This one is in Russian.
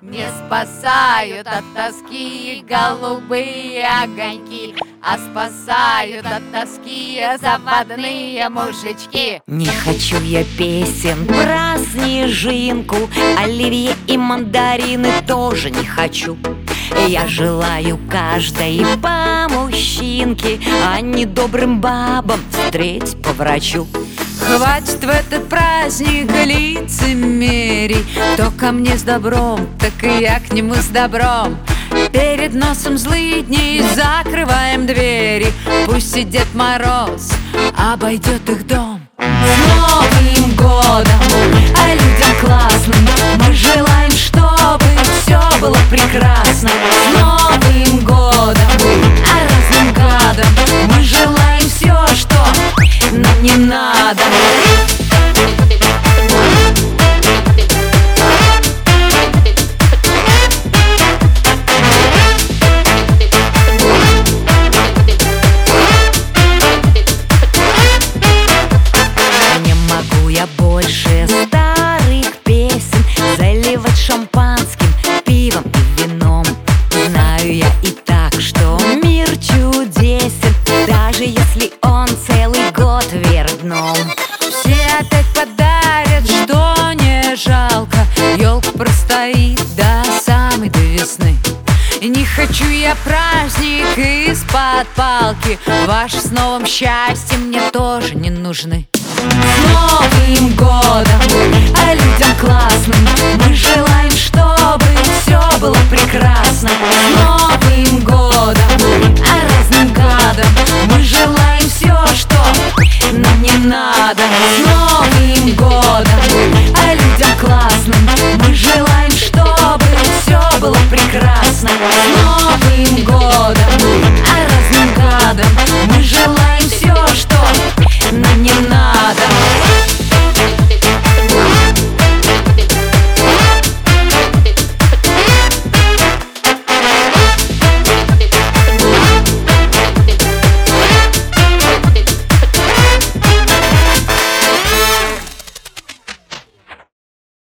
Не спасают от тоски голубые огоньки, а спасают от тоски заводные мужички. Не хочу я песен про снежинку, оливье и мандарины тоже не хочу. Я желаю каждой по мужчинке, а не добрым бабам встреть по врачу. Хватит в этот праздник лицемерий. Кто ко мне с добром, так и я к нему с добром. Перед носом злыдней закрываем двери. Пусть и Дед Мороз обойдет их дом. С Новым годом, а людям классным мы желаем, чтобы все было прекрасно. С Новым годом, а разным гадам мы желаем все, что нам не надо. Больше старых песен заливать шампанским, пивом и вином. Знаю я и так, что мир чудесен, даже если он целый год вверх дном. Все опять подарят, что не жалко. Ёлка простоит до самой до весны. Не хочу я праздник из-под палки. Ваши с новым счастьем мне тоже не нужны. С Новым годом, а людям классным мы желаем,